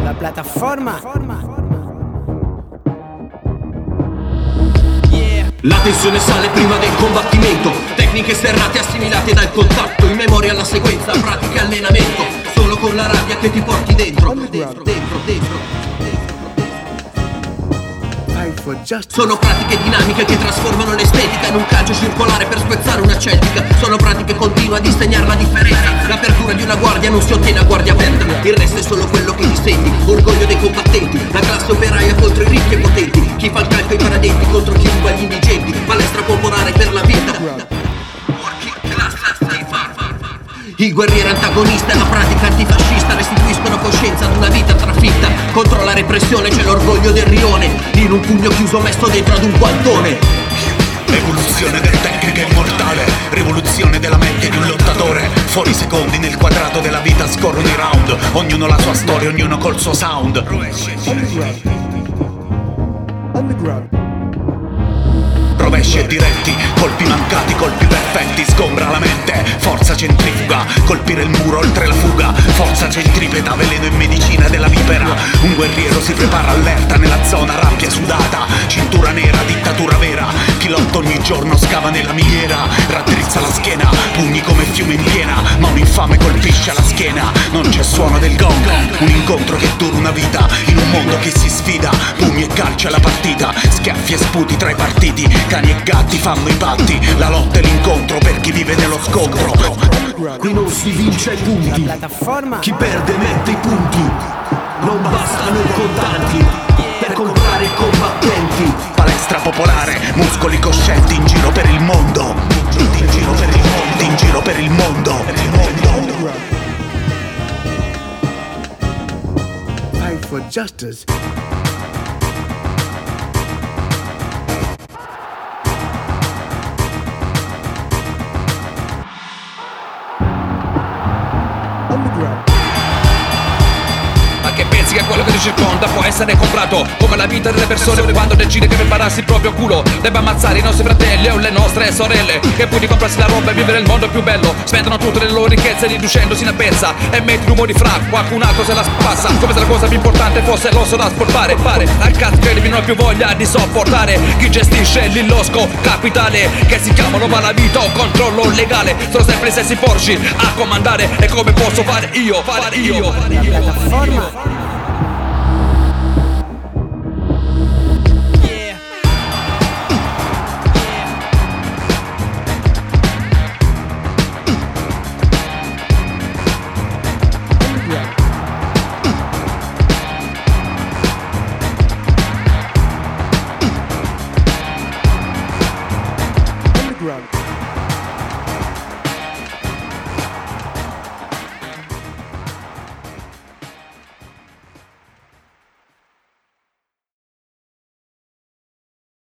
La piattaforma. La tensione sale prima del combattimento. Tecniche serrate assimilate dal contatto. In memoria alla sequenza, pratica e allenamento. Solo con la rabbia che ti porti dentro. Sono pratiche dinamiche che trasformano l'estetica in un calcio circolare per spezzare una celtica. Sono pratiche continue a disegnare la differenza. L'apertura di una guardia non si ottiene a guardia aperta. Il resto è solo quello che ti senti. Orgoglio dei combattenti. La classe operaia contro i ricchi e potenti. Chi fa il calco ai paradenti contro chi ruba gli indigenti. Palestra popolare per la vita. Il guerriero antagonista e la pratica antifascista restituiscono coscienza ad una vita trafitta. Contro la repressione c'è l'orgoglio del rione, in un pugno chiuso messo dentro ad un guantone. Evoluzione della tecnica immortale, rivoluzione della mente di un lottatore. Fuori secondi nel quadrato della vita scorrono i round. Ognuno la sua storia, ognuno col suo sound. Underground. Rovesci e diretti, colpi mancati, colpi perfetti. Sgombra la mente, forza centrifuga. Colpire il muro oltre la fuga. Forza centripeta, veleno e medicina della vipera. Un guerriero si prepara allerta nella zona, rabbia sudata. Cintura nera, dittatura vera. Chi lotta ogni giorno scava nella miniera. Raddrizza la schiena, pugni come fiume in piena. Ma un infame colpisce alla schiena. Non c'è suono del gong. Un incontro che dura una vita. In un mondo che si sfida. Pugni e calci alla partita. Schiaffi e sputi tra i partiti. Cani e gatti fanno i patti. La lotta e l'incontro per chi vive nello scontro. Qui non si vince ai punti. Chi perde mette i punti. Non bastano i contanti per comprare i combattenti. Palestra popolare, muscoli coscienti in giro per il mondo. In giro per il mondo. In giro per il mondo. Fight for justice. Ma che pensi che quello che ti circonda può essere comprato? Come la vita delle persone quando decide che per pararsi il proprio culo debba ammazzare i nostri fratelli o le nostre sorelle, che pur di comprarsi la roba e vivere il mondo più bello spendono tutte le loro ricchezze riducendosi in pezza e metti rumori fra qualcun altro se la spassa, come se la cosa più importante fosse l'osso da sportare. Al cazzo che non ho più voglia di sopportare chi gestisce l'illosco capitale che si chiamano malavita o controllo legale. Sono sempre i stessi porci a comandare e come posso fare io. La piattaforma.